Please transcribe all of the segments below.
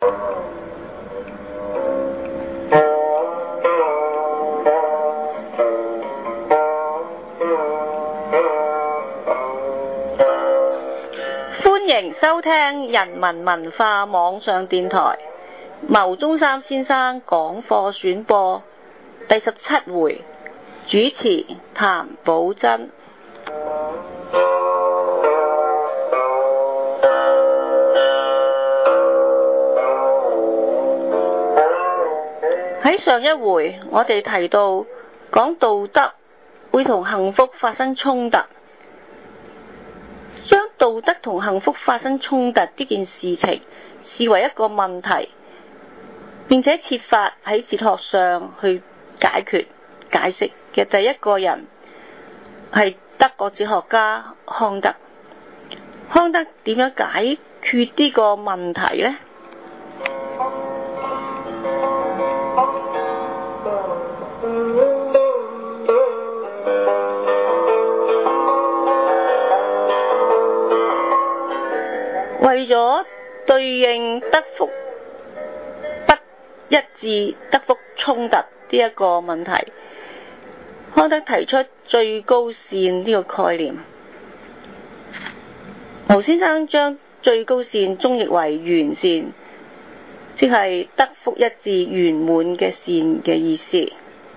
歡迎收聽人民文化網上電台牟宗三先生講課選播第17回，主持譚寶珍。喺上一回我哋提到講道德會同幸福發生衝突，將道德同幸福發生衝突呢件事情視為一個問題，並且設法喺哲學上去解決解釋嘅第一個人係德國哲學家康德。康德點樣解決呢個問題呢？為咗對應德福不一致、德福衝突呢一個問題，康德提出最高善呢個概念。牟先生將最高善中譯為完善，即係德福一致、圓滿嘅善嘅意思。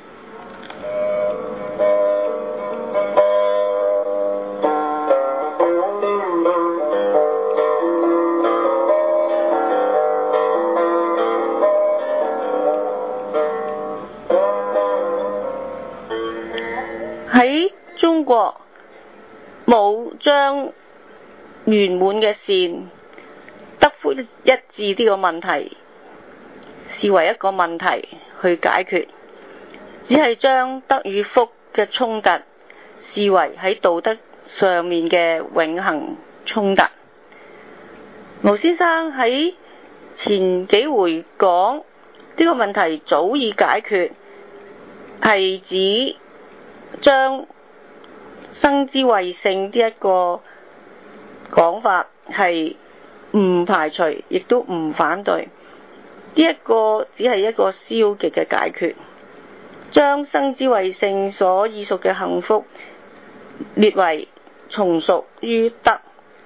喺中國冇將圓滿嘅善、德福一致呢個問題視為一個問題去解決，只係將德與福嘅衝突視為喺道德上面嘅永恆衝突。牟先生喺前幾回講呢個問題早已解決，係指將生之謂性呢一個講法係唔排除，亦都唔反對。呢一個只係一個消極嘅解決，將生之謂性所意屬嘅幸福列為從屬於德，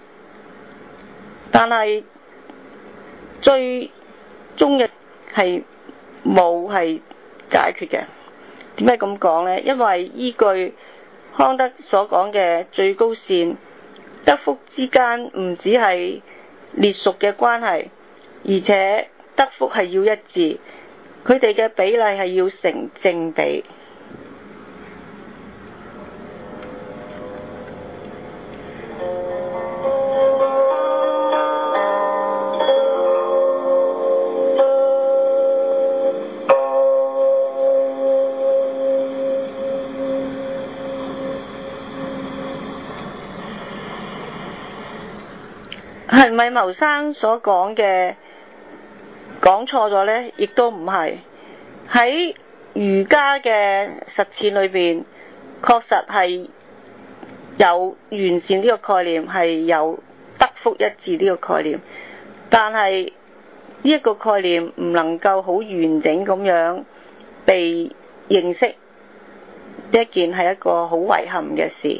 但係最終嘅係冇係解決嘅。點解咁講呢？因為依據康德所講嘅最高善，德福之間唔只係列屬嘅關係，而且德福係要一致，佢哋嘅比例係要成正比。係咪牟生所講嘅講錯咗呢？亦都唔係。喺儒家嘅實踐裏邊，確實係有完善呢個概念，係有德福一致呢個概念，但係呢一個概念唔能夠好完整咁樣被認識，呢一件係一個好遺憾嘅事。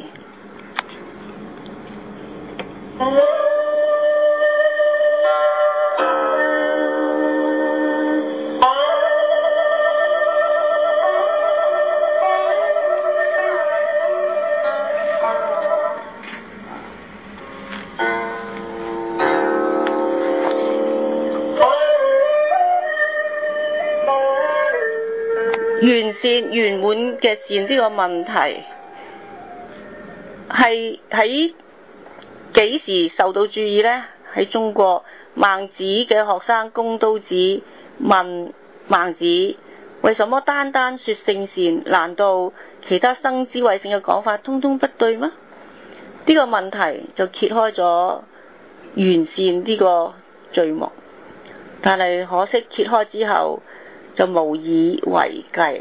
完善圓滿嘅善呢個問題係喺幾時受到注意呢？喺中國，孟子嘅學生公刀子問孟子：為什麼單單說性善？難道其他生之謂性嘅講法通通不對嗎？呢個問題就揭開咗完善呢個序幕，但係可惜揭開之後就無以為繼。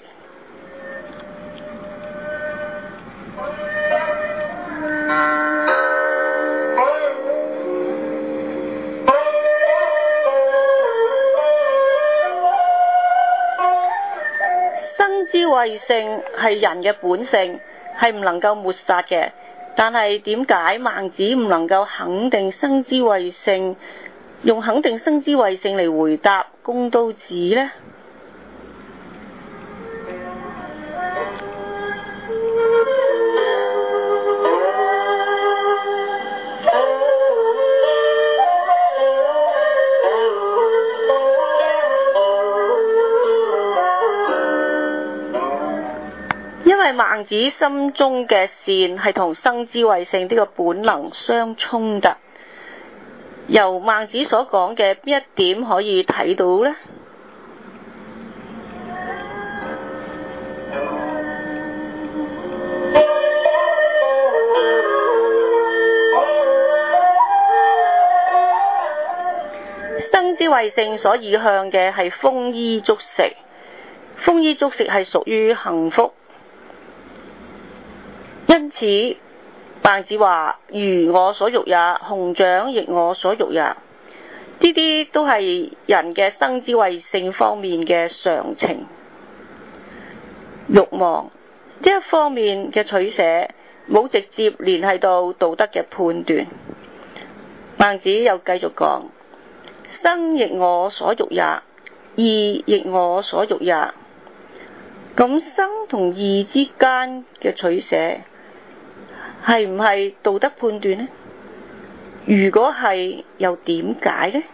之謂性係人嘅本性，係唔能夠抹殺嘅。但係點解孟子唔能夠肯定生之謂性，用肯定生之謂性嚟回答公刀子呢？因為孟子心中嘅善係同生之謂性呢個本能相衝突。由孟子所講嘅邊一點可以睇到呢？生之謂性所以向嘅係豐衣足食，豐衣足食係屬於幸福。因此孟子話：魚我所欲也，熊掌亦我所欲也。呢啲都係人嘅生之謂性方面嘅常情慾望，呢一方面嘅取捨冇直接聯繫到道德嘅判斷。孟子又繼續講：生亦我所欲也，義亦我所欲也。咁生同義之間嘅取捨係唔係道德判斷呢？如果係，又點解呢？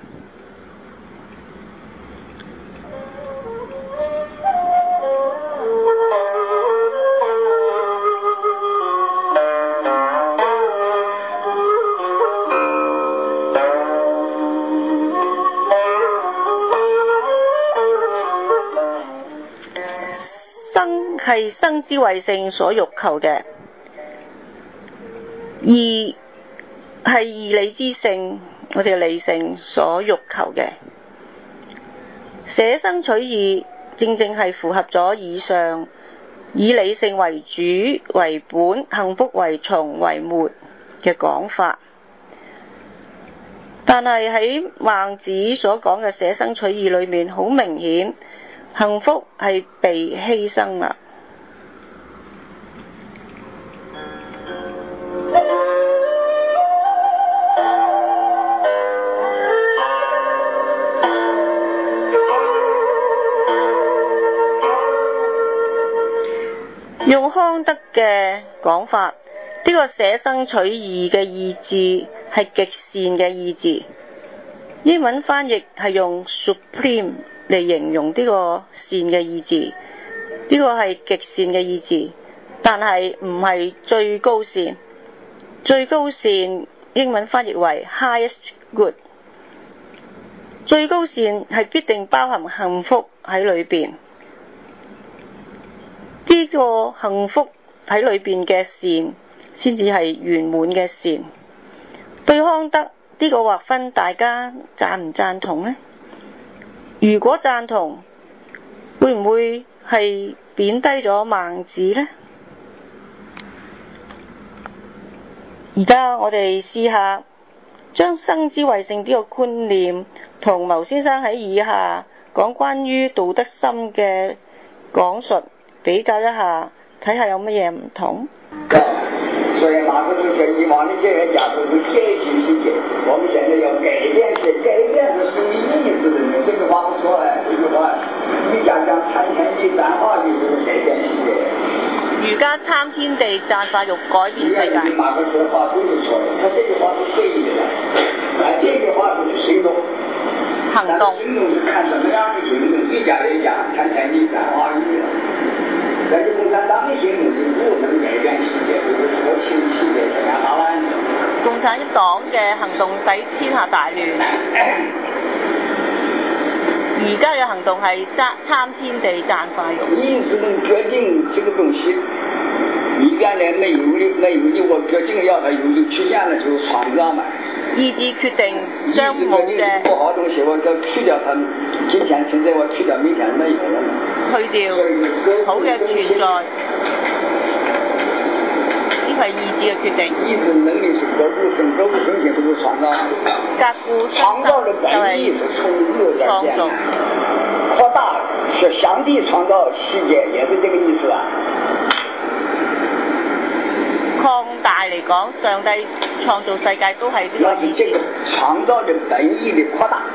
生係生之謂性所欲求嘅。義係義理之性，我哋嘅理性所欲求嘅。捨生取義，正正係符合咗以上以理性為主為本，幸福為從為末嘅講法。但係喺孟子所講嘅捨生取義裏面，好明顯幸福係被犧牲啦。用康德嘅講法，呢個捨生取義嘅意志係極善嘅意志。英文翻譯係用 supreme 嚟形容呢個善嘅意志，呢個係極善嘅意志，但係唔係最高善。最高善英文翻譯為 highest good。最高善係必定包含幸福喺裏邊。呢個幸福喺裏邊嘅善，先至係圓滿嘅善。對康德呢個劃分，大家贊唔贊同呢？如果贊同，會唔會係貶低咗孟子呢？而家我哋試下將生之謂性呢個觀念同牟先生喺以下講關於道德心嘅講述比較一下，睇下有乜嘢唔同。 所以馬克思跟以往的这些假设是改进世界，我们现在要改变是属于意志的人。这个话不说这句话，儒家讲参天地赞化欲，就是改变世界。 儒家參天地讚化欲，改變世界。 馬克思的話不是錯的，他這句話是對的，這句話就是行動。 行動。 行動是看什麼樣的行動？儒家嚟講，參天地讚化欲。但是共產黨的行動就不能改變世界，就是說清世界天下大亂。 共產黨嘅行動使天下大亂。儒家嘅行動係參天地讚化欲。 意志能決定這個東西，你原來沒有的，我決定要它有就出現了，就是創造嘛。 意志決定將冇嘅不好東西，我就去掉它。今天存在，我去掉，明天沒有了。 去掉好嘅存在，呢個係意志嘅決定。 意志能力是革故生，革故生性就是創造。 革故生就係創造。 擴大是上帝创造世界，也是这个意思啊。 擴大嚟講，上帝創造世界都係呢個意思。 這個創造的本意的擴大，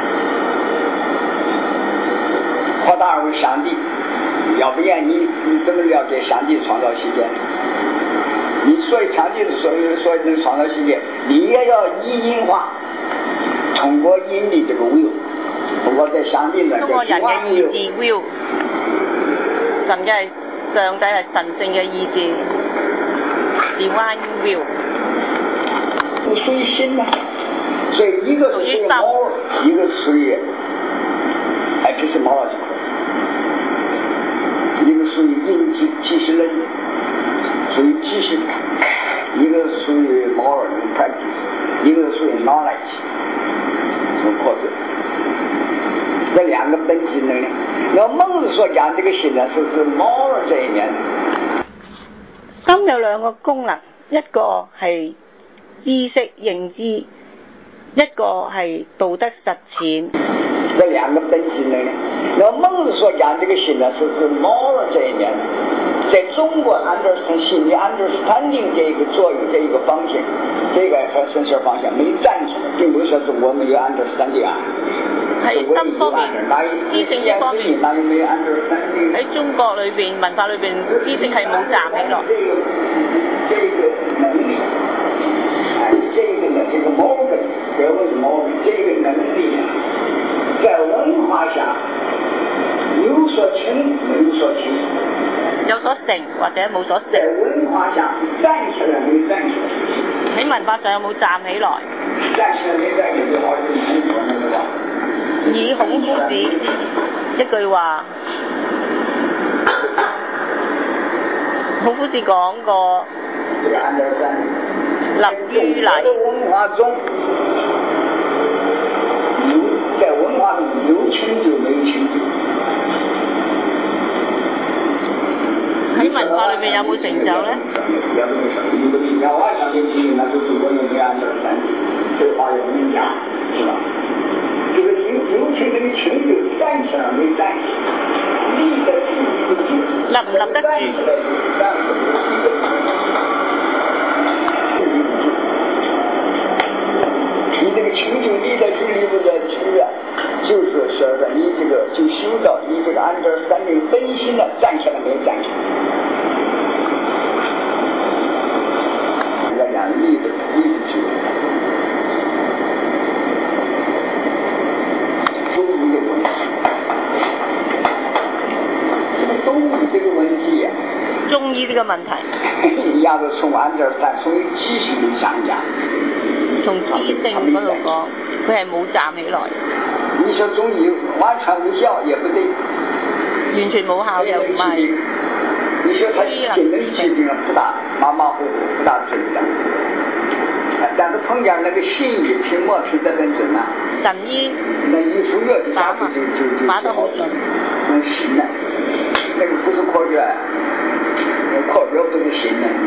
擴大為上帝。要不然你怎么了解上帝创造世界？你所以上帝所能创造世界，你也要以因化，通過因的這個 will， 通過在上帝那通過人嘅意志 will， 神嘅係上帝係神聖嘅意志 divine will。 屬於心啊，所以一個屬於 moral， 一個屬於 epistemological。一个属于知识论，属于知识；一个属于 moral practice， 一个属于 knowledge， 从扩展。这两个本质能力。那孟子所讲这个心呢，是 moral 这一面。 心有兩個功能，一個係知識認知，一個係道德實踐。 这两个本质能力。那孟子所讲这个心呢，是 moral 这一面。在中国 understand 心理 understanding 这一个作用，这一个方向，这个和深层方向没站出来，并不是说中国没有 understanding 啊。 喺心方面，知性呢方面，喺中國裏邊文化裏邊，知識係冇站起落。 這個能力，這個 moral， 這個能力，在文化下有所成，沒有所成。 有所成或者冇所成。 在文化下站起來沒站起來。 喺文化上有冇站起來？ 站起來沒站起來，就好似孔夫子那個話。 以孔夫子一句話，孔夫子講過，立於禮。文化中在文化中有成就沒成就。喺文化裏面有冇成就呢？ 要我相信其實那就中國人沒 understand， 這話也不能講，是吧？這個有成那個成就站起來沒站起來，立得住不住， 立唔立得住？ 你這個成就立得住立不得住啊，就是說的你這個就修到你這個 understanding 本心的站起來沒站起來。要講立得住。中醫的問題，中醫這個問題呀， 中醫呢個問題， 一樣是從 understand 從知識上講。 從知性嗰度講，佢係冇站起來。 你說中醫完全無效也不對， 完全冇效又唔係。 你說他精神疾病不大馬馬虎虎不大準的，但是碰見那個西醫聽默批得很準啊。 神醫那一服藥一下子就打得好準。 那行了，那個不是科學，科學不是行的。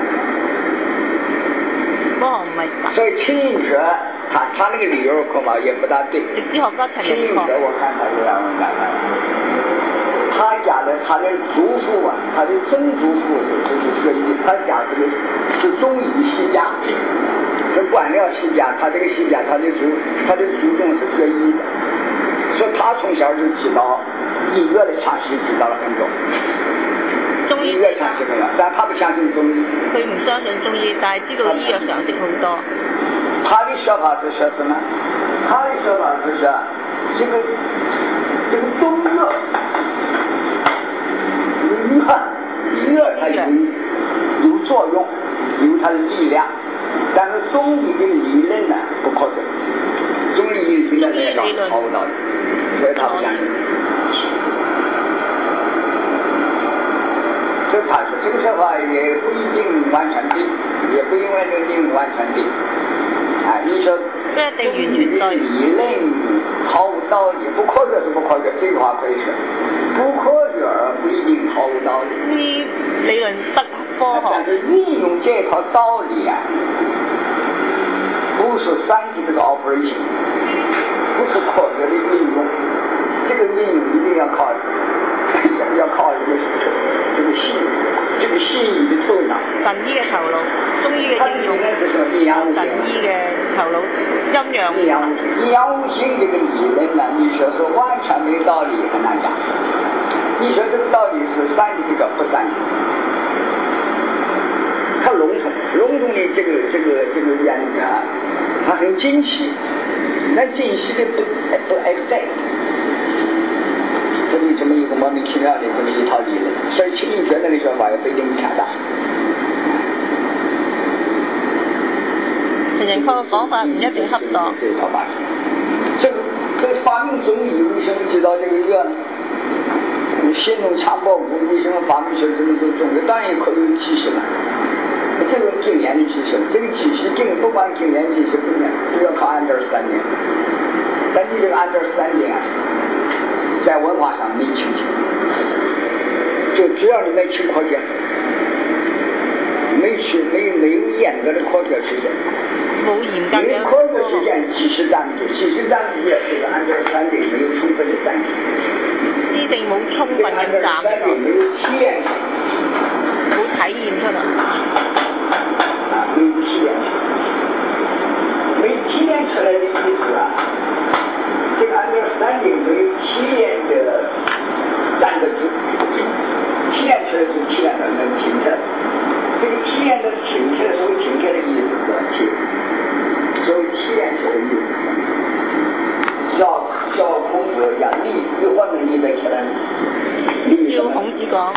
所以陳寅哲他那個理由恐怕也不大對。 歷史學家陳寅哲我看他這樣講的，他家的他的祖父啊，他的曾祖父就是學醫，他家是中醫世家，是官僚世家，他這個世家他的祖宗是學醫的，所以他從小就知道醫學的常識，知道了很多。 中醫藥常識沒有，但他不相信中醫。 佢唔相信中醫，但係知道醫藥常識好多。 他的說法是說什麼？他的說法是說，這個中藥，醫藥它有作用，有它的力量，但是中醫的理論呢不可信，中醫理論來講毫無道理，所以他不相信。这他说这个说法也不一定完全对，也不一定完全对。啊，你说理论毫无道理，不科学是不科学，这个话可以说，不科学而不一定毫无道理。 呢理論不科學。 但是運用這套道理啊，不是scientific operation，不是科學的運用，這個運用一定要靠神醫嘅頭腦，中醫嘅應用，神醫嘅頭腦，陰陽。 阴阳五行这个理论呢，你说是完全没道理，很难讲。你说这个道理是善的比较不善的，它笼统的这个原理啊，它很精细，那精细的不挨带。这里这么一个莫名其妙的这么一套理论，所以清明节那个说法也不一定恰当。 陳仁確嘅講法唔一定恰當。 这个发明中医为什么知道这个药呢？先农强暴物为什么发明出这么多种类？当然可以有知识了。这个经验的知识，这个知识不管经验知识不一样，都要靠understanding。但你这个understanding啊，在文化上没清楚，就只要你没去科学，没有严格的科学实践， 冇嚴格嘅科学实践即是占据，也是个understanding没有充分的占据， 知性冇充分嘅站咗， 没有體驗， 冇體驗出嚟。 没体驗出來的意思啊，這個 understanding 沒有體驗的站得住，體驗出來就體驗的能停下來，這個體驗的停下來，所謂停下來的意思是所謂體驗出來的意思，叫孔子講理，有可能理得起來。 照孔子講。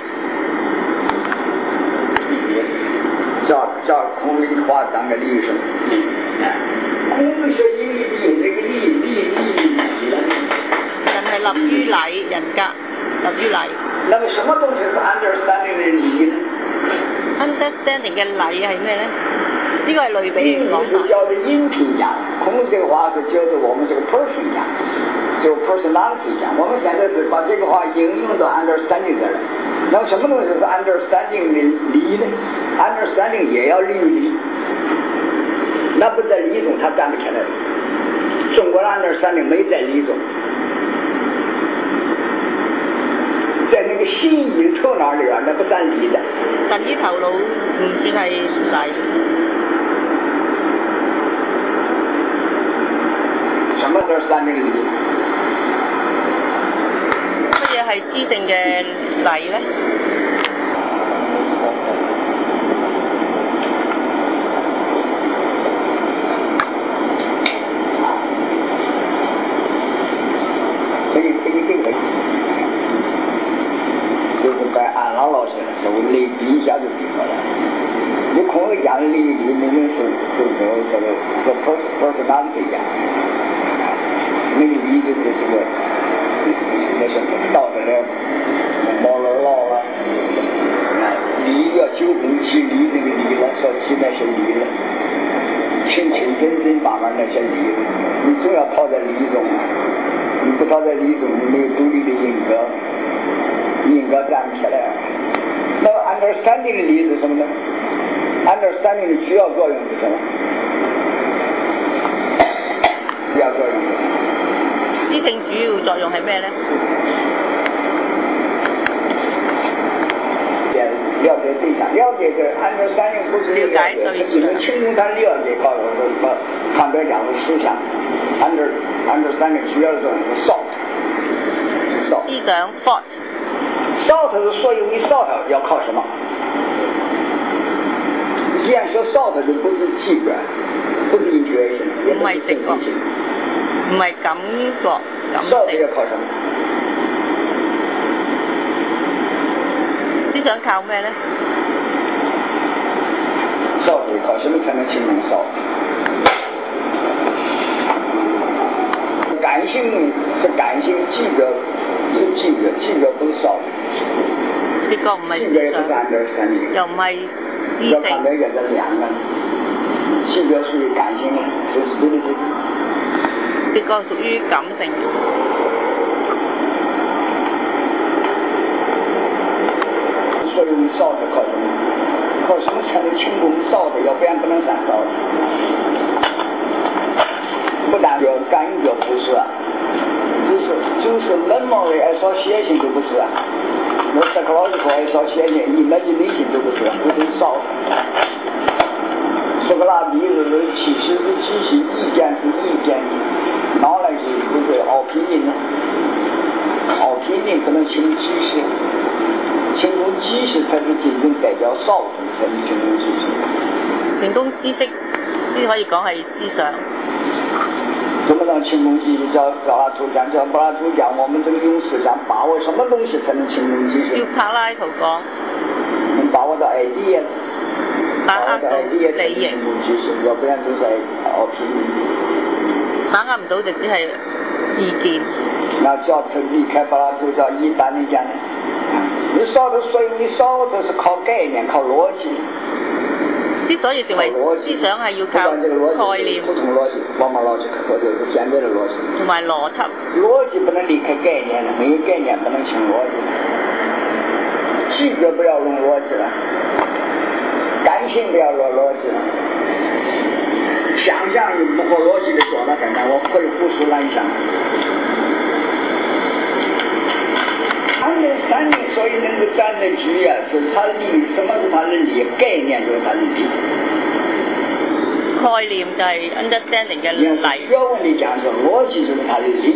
叫孔子話當個理什麼？孔子說理那個理。 人係立於禮，人格立於禮。 那麼什麼東西是 understanding 的理呢 ？understanding 嘅禮係咩呢？呢個係類比嘅講法。 是叫做音頻講，孔子這個話是叫做我們這個 person 講，就 personality 講。我們現在是把這個話應用到 understanding 的了。那麼什麼東西是 understanding 的理呢 ？understanding 也要理，那不在理中它站不起來。中國的 understanding 沒在理中，在那個心意頭腦裏邊，那不算理的。 神醫頭腦唔算係理。 什麼 understanding 理？ 乜嘢係知性嘅禮呢？ 就是在安老老师稍微类比一下就比出来了。你孔子讲的理明明是personality 讲，那个理就是这个那什么道德的moral law 了，理要九公其理那个理了，说起那些理了，清真八门那些理，你总要套在理中，你不套在理中，你没有独立的人格站不起来。那么 understanding 的理是什么呢？understanding 的主要作用是什么？主要作用。 知性主要作用係咩呢？ 了解對象，了解這 understanding 不是了解，只能形容他了解，告訴我說看表講的思想 understanding 主要作用是 salt， 思想 thought。 salt 是所有你 salt 要靠什麼？既然說 salt 就不是直覺，不是 intuition， 也不是直覺， 唔係感覺 ，salt 要靠什麼？ 思想靠咩呢？ salt 靠什麼才能形容 salt？ 感性是感性，直覺是直覺，直覺不是 salt。 直覺唔係思想，又唔係知性。 看那個是兩個，直覺屬於感性的，是 spiritual。 直覺屬於感性。 所以你燒的靠什麼？靠什麼才能清空燒的？要不然不能燃燒的。不但要感覺不是啊，就是 memory association 就不是啊。 那psychological 还少先验一，那一理性都不是，都得少。苏格拉底是其实是机器，意见是意见，脑来是不是奥平民呢？奥平民不能轻知识，轻功知识才是真正代表少数才是轻功知识。 成功知識先可以講係思想。 怎么让轻功知識叫柏拉圖講？叫柏拉圖講，我們這個用思想把握什麼東西才能輕功知識？ 照柏拉圖講， 能把握到 idea， 把握到理型， 要不然就是奧平民。 把握唔到就只係意見。 那叫離開柏拉圖叫一般的講，你少的所以你少的是靠概念，靠邏輯。 之所以成為思想係要靠概念， 不同邏輯，往往邏輯或者是簡單的邏輯， 同埋邏輯。 邏輯不能離開概念，沒有概念不能成邏輯。性格不要用邏輯了，感性不要用邏輯了，想象你不合邏輯的做了看看，我会胡思乱想。understanding 所以能够站得住呀，是他的理，什么是他的理？概念就是他的理。 概念就係 understanding 嘅理。 學問嚟講，就邏輯就是他的理。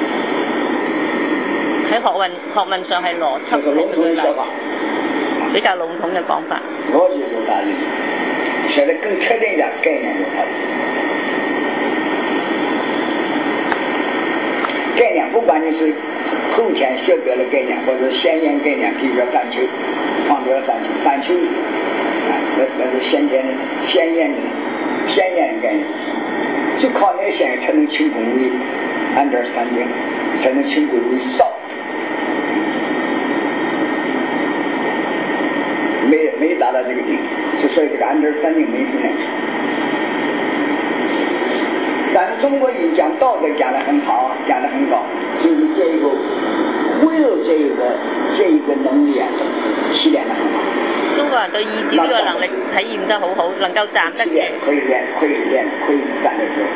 喺學問上係邏輯係佢嘅理，比較籠統嘅講法。 邏輯就是他的理，現在更確定一點，概念就是他的理。概念不管你是後天學得的概念，或者先驗概念，比如說範疇，放掉範疇，那是先驗概念，就靠那些才能輕功為 understanding， 才能輕功為少，沒達到這個地，就所以這個 understanding 沒出來。但是中國人講道德講得很好，講得很高，就是這一個will這一個能力啊，提煉得很好。 中國人對意志呢個能力體驗得好好，能夠站得住。 可以站得住。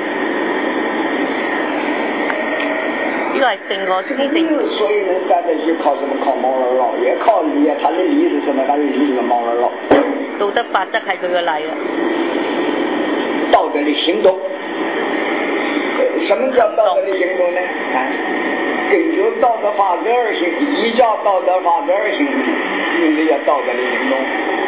呢個係勝過中性。 所以能站得住，靠什麼？靠毛二老，也靠理啊。他的理是什麼？他的理是毛二老。 道德法則係佢嘅例啊。 道德的行動。什麼叫道德的行動呢？根據道德法則而行，依照道德法則而行，這叫道德的行動。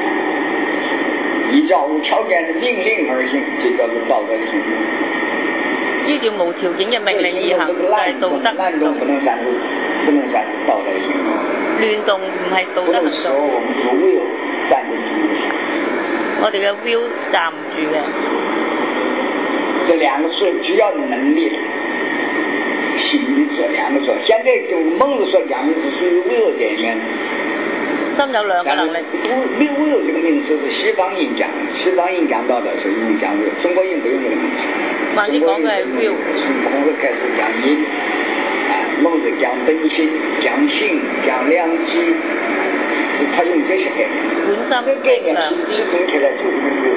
依照無條件的命令而行，這叫做道德的行動。 依照無條件嘅命令而行，就係道德。 亂動不能算道德的行動。 亂動唔係道德行動。 不能說我們這個 will 站得住。 我哋嘅 will 站唔住嘅。 這兩個是只要能力，心理這兩個說，現在就孟子所講的是屬於 will 點面。 心有兩個能力。 will 這個名詞是西方人講，西方人講道德是用講 will，中國人不用這個名詞。 孟子講嘅係 will。 從孔子開始講因，孟子講本性、講性、講良知，他用這些概念。 本身這概念集中起來就是個 will。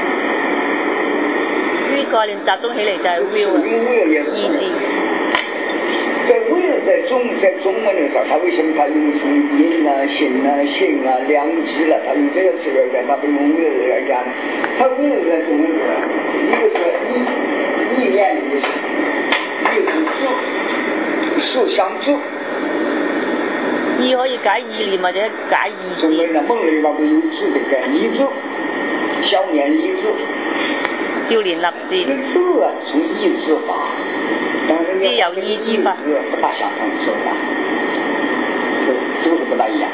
呢個概念集中起嚟就係 will 意志。 在 will 在中文的時候，他為什麼他用出因啊、心啊、性啊、良知了？他用這個詞來講，他不用 will 來講。他 will 在中文裡，一個是意念的意思，一個是做，事相做。 意可以解意念或者解意志。 中文的孟子裡邊不有志的概念，立志，少年立志。 少年立志。 這個志啊，從意志法。 知有意志法， 不大相同，是吧？是不是不大一樣？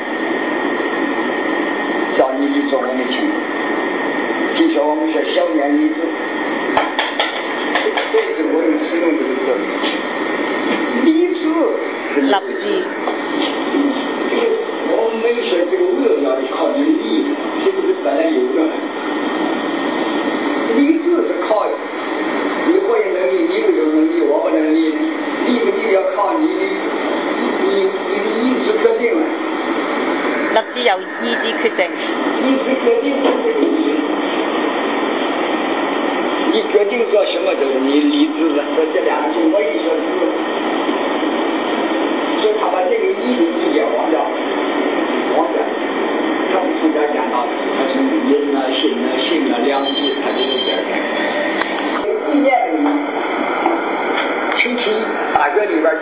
照你的中文的情况，就像我们说少年立志，这个我用使用这个字，立志， 立志。 我们没说这个will要靠你的力，这个是本来有的。立志是靠你会能力，你不有能力，我不能力，力不力要靠你的意志决定了。 立志由意志決定。 意志決定，你決定做什麼就是你理智的，所以這兩個中國一說是，所以他把這個意的理解忘掉。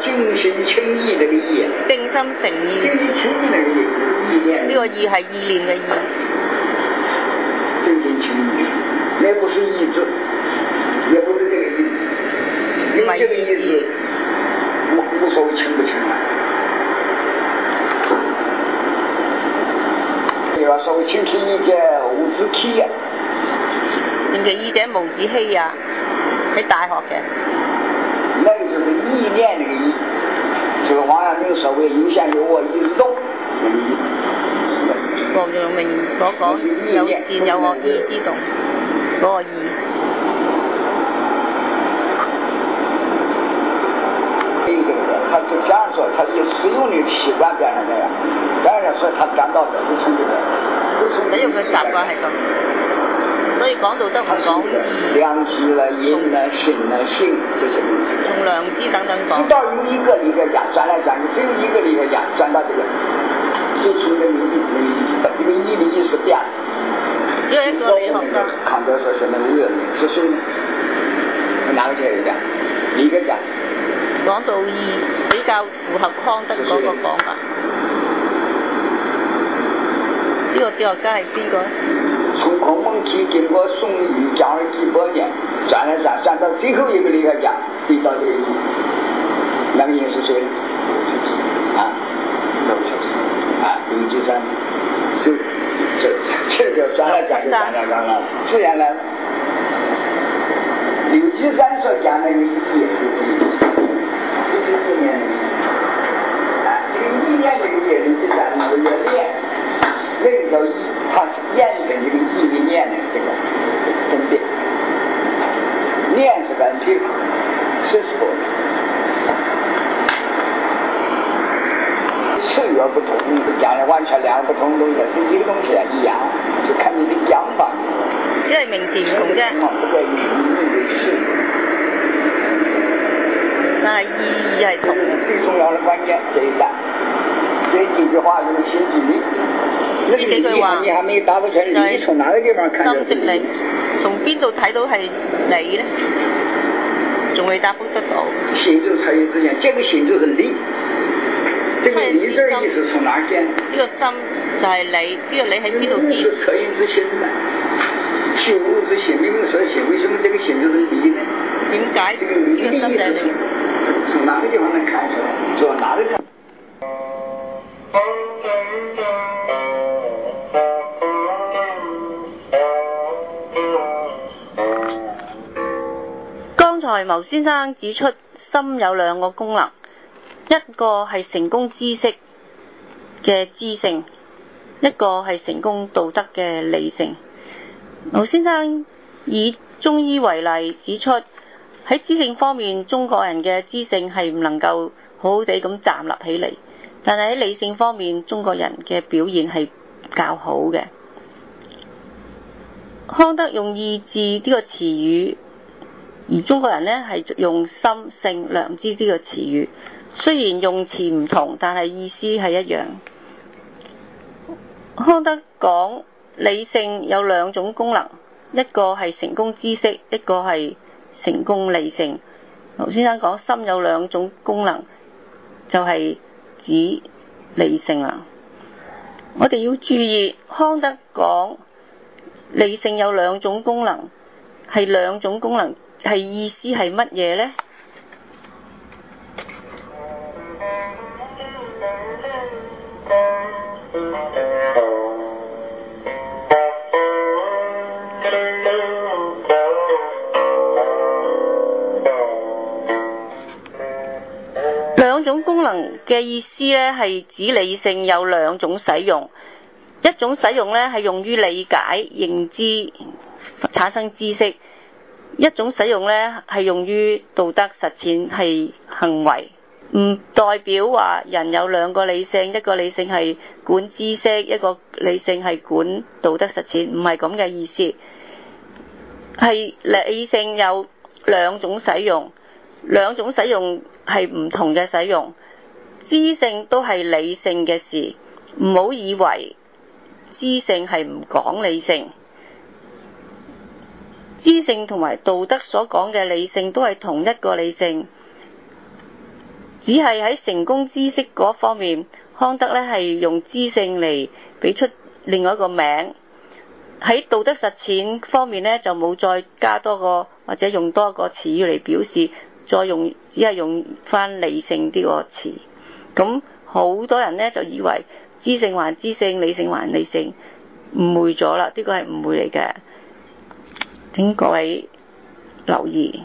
精心清意那个意， 正心誠意。 精心清意那个意念。 呢個意係意念嘅意。 正心清意，那不是意志，也不是这个意思。因为这个意思，无所谓清不清啊。对吧？所谓清其意者無自欺啊。 清其意者無自欺啊，喺大學嘅。 那个就是意念那个意，就是王阳明所謂有相有我意自動。 王陽明所講有善有惡意之動，嗰個意。 他就这样说，他以实用的习惯表现这样，表现说他讲道德就从这个， 使用嘅習慣係咁，所以講道德唔講義。 良知啦、義啦、信啦、性這些東西。 從良知等等講。 直到有一個離開講，轉來講，只有一個離開講，轉到這個，就從這個義的意思變了。 只有一個理學家。 康德說是那個惡是誰呢？哪個哲學家？李格講。 講到義比較符合康德嗰個講法。呢個哲學家係邊個咧？ 從孔孟期經過宋儒講了幾百年，轉來轉到最後一個理學家，回到這個義。那個義是誰？啊，劉基山，這個轉來轉了，自然來了。劉基山所講的義也是義。是意念的這個意念這個業力第三個叫念，那個叫意，它是驗證這個意的念的這個分辨。念是本體，是說次元不同，講的完全兩個不同的東西，是一個東西一樣，就看你的講法。 只係名詞唔同啫。 不在於是。 但係意義係同嘅。 最重要的關鍵這一段，這幾句話就是心即理。 呢幾句話你還沒答不出來，你從哪個地方看到是理？ 從邊度睇到係理呢？仲未答覆得到。 心就測意之間，這個心就是理。這個理字意思從哪見？ 呢個心就係理，呢個理喺邊度見？ 是測意之心的。心無之心，明明說心，為什麼這個心就是理呢？ 點解這個理的意思是從哪個地方能看出來？從哪個地方？ 剛才牟先生指出，心有兩個功能，一個係成功知識嘅知性，一個係成功道德嘅理性。牟先生以中醫為例，指出喺知性方面，中國人嘅知性係唔能夠好好地咁站立起嚟，但係喺理性方面，中國人嘅表現係較好嘅。康德用意志呢個詞語，而中國人呢係用心性良知呢個詞語，雖然用詞唔同，但係意思係一樣。康德講理性有兩種功能，一個係成功知識，一個係成功理性。牟先生講心有兩種功能，就係指理性啦。我哋要注意，康德講理性有兩種功能，係兩種功能，係意思係乜嘢呢？兩種功能嘅意思呢，係指理性有兩種使用，一種使用呢係用於理解、認知、產生知識；一種使用呢係用於道德實踐，係行為。唔代表話人有兩個理性，一個理性係管知識，一個理性係管道德實踐，唔係咁嘅意思。係理性有兩種使用，兩種使用係唔同嘅使用。知性都係理性嘅事，唔好以為知性係唔講理性。知性同埋道德所講嘅理性都係同一個理性。 只係喺成功知識嗰方面，康德呢係用知性嚟俾出另外一個名。喺道德實踐方面呢，就冇再加多個或者用多個詞語嚟表示，只係用翻理性呢個詞。咁好多人呢就以為知性還知性，理性還理性，誤會咗啦。呢個係誤會嚟嘅，請各位留意。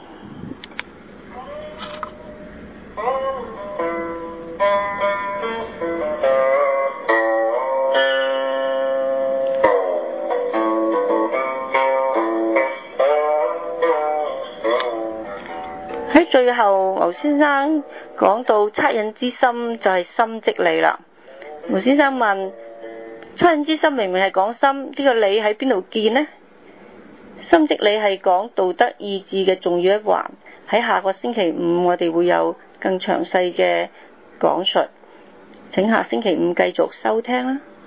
喺最後，牛先生講到惻隱之心就係心即理啦。牛先生問：惻隱之心明明係講心，呢個理喺邊度見呢？心即理係講道德意志嘅重要一環。喺下個星期五，我哋會有更詳細嘅講述。請下星期五繼續收聽啦。